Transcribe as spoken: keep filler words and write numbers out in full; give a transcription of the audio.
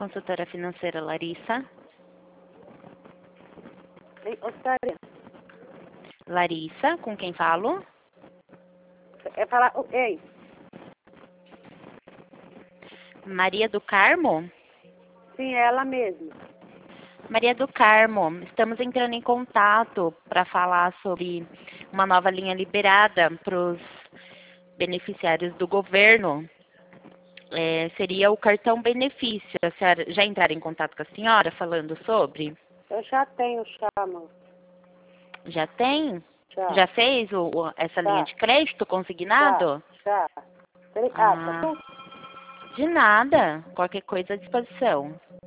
consultora financeira Larissa. Ei, Oscarinha, Larissa, com quem falo? você quer falar? o- Ei, Maria do Carmo? sim, é ela mesma. Maria do Carmo, estamos entrando em contato para falar sobre uma nova linha liberada para os beneficiários do governo. É, seria o cartão benefício. A senhora já entraram em contato com a senhora falando sobre? Eu já tenho já, moço. Já tem? Já. Já fez o, o- essa linha Já. de crédito consignado? Já, já. Obrigada, Ah, viu? de nada. Qualquer coisa à disposição.